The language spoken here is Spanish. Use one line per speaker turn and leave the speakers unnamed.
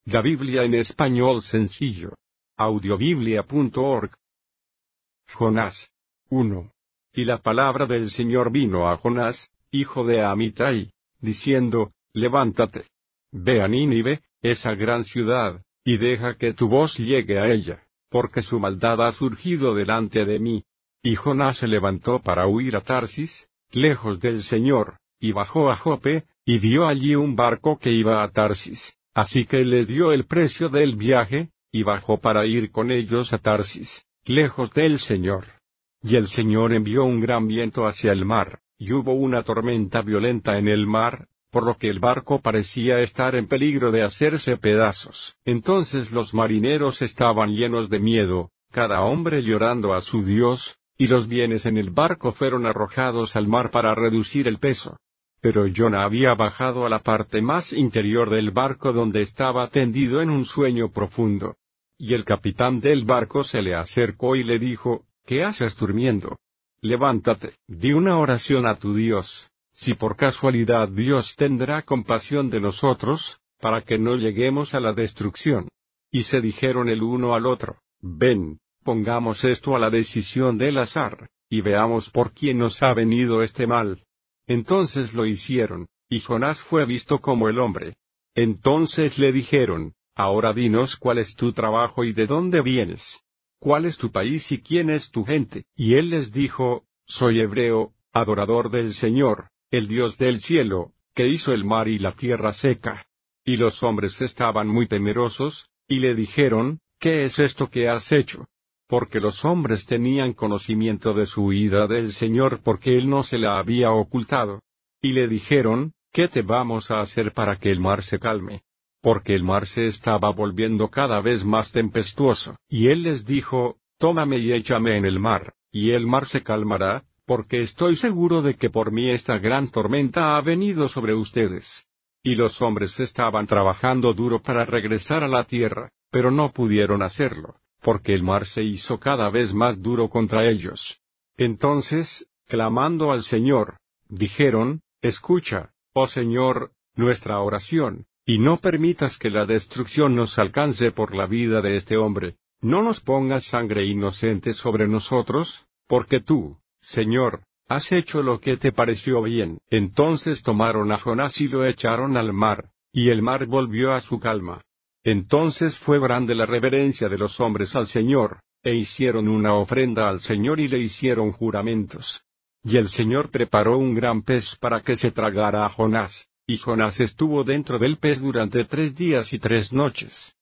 La Biblia en español sencillo. Audiobiblia.org. Jonás 1. Y la palabra del Señor vino a Jonás, hijo de Amitai, diciendo, Levántate. Ve a Nínive, esa gran ciudad, y deja que tu voz llegue a ella, porque su maldad ha surgido delante de mí. Y Jonás se levantó para huir a Tarsis, lejos del Señor, y bajó a Jope, y vio allí un barco que iba a Tarsis. Así que le dio el precio del viaje, y bajó para ir con ellos a Tarsis, lejos del Señor. Y el Señor envió un gran viento hacia el mar, y hubo una tormenta violenta en el mar, por lo que el barco parecía estar en peligro de hacerse pedazos. Entonces los marineros estaban llenos de miedo, cada hombre llorando a su Dios, y los bienes en el barco fueron arrojados al mar para reducir el peso. Pero Jonah había bajado a la parte más interior del barco donde estaba tendido en un sueño profundo. Y el capitán del barco se le acercó y le dijo, ¿Qué haces durmiendo? Levántate, di una oración a tu Dios, si por casualidad Dios tendrá compasión de nosotros, para que no lleguemos a la destrucción. Y se dijeron el uno al otro, Ven, pongamos esto a la decisión del azar, y veamos por quién nos ha venido este mal. Entonces lo hicieron, y Jonás fue visto como el hombre. Entonces le dijeron, Ahora dinos cuál es tu trabajo y de dónde vienes. ¿Cuál es tu país y quién es tu gente? Y él les dijo, Soy hebreo, adorador del Señor, el Dios del cielo, que hizo el mar y la tierra seca. Y los hombres estaban muy temerosos, y le dijeron, ¿Qué es esto que has hecho? Porque los hombres tenían conocimiento de su huida del Señor porque Él no se la había ocultado. Y le dijeron, ¿Qué te vamos a hacer para que el mar se calme? Porque el mar se estaba volviendo cada vez más tempestuoso. Y Él les dijo, Tómame y échame en el mar, y el mar se calmará, porque estoy seguro de que por mí esta gran tormenta ha venido sobre ustedes. Y los hombres estaban trabajando duro para regresar a la tierra, pero no pudieron hacerlo, porque el mar se hizo cada vez más duro contra ellos. Entonces, clamando al Señor, dijeron, Escucha, oh Señor, nuestra oración, y no permitas que la destrucción nos alcance por la vida de este hombre. No nos pongas sangre inocente sobre nosotros, porque tú, Señor, has hecho lo que te pareció bien. Entonces tomaron a Jonás y lo echaron al mar, y el mar volvió a su calma. Entonces fue grande la reverencia de los hombres al Señor, e hicieron una ofrenda al Señor y le hicieron juramentos. Y el Señor preparó un gran pez para que se tragara a Jonás, y Jonás estuvo dentro del pez durante 3 días y 3 noches.